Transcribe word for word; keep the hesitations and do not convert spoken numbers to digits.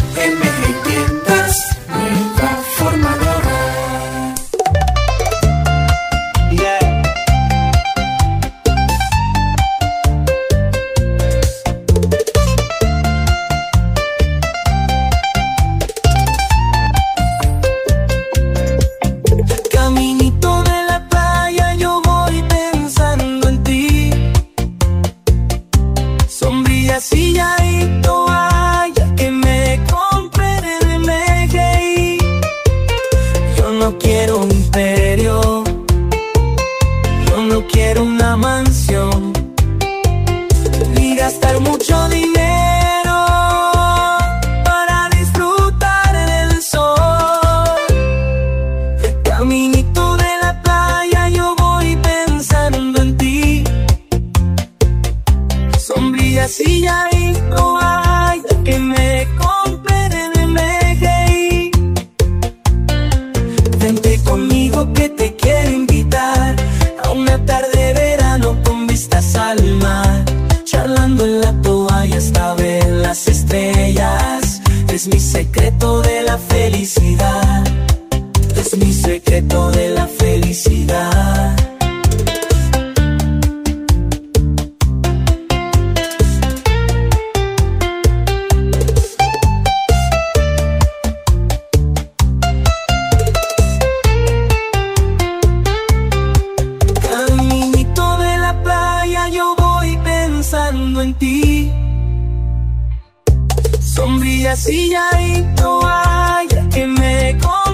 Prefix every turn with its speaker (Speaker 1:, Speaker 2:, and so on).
Speaker 1: M G Tiendas, nueva forma de ahorrar.
Speaker 2: Yeah.
Speaker 3: Caminito de la playa, yo voy pensando en ti. Sombrilla, silla y toalla que me compré en el M G I. Yo no quiero un imperio, yo no quiero una mansión, ni gastar mucho dinero para disfrutar del sol. Caminito de la playa, yo voy pensando en ti. Sombrilla, silla y toalla que me compré en el M G I. Vente conmigo que te quiero invitar a una tarde de verano con vistas al mar, charlando en la toalla hasta ver las estrellas. Es mi secreto de la felicidad, es mi secreto de la felicidad. Caminito de la playa, yo voy pensando en ti. Sombrilla, silla y toalla que me compré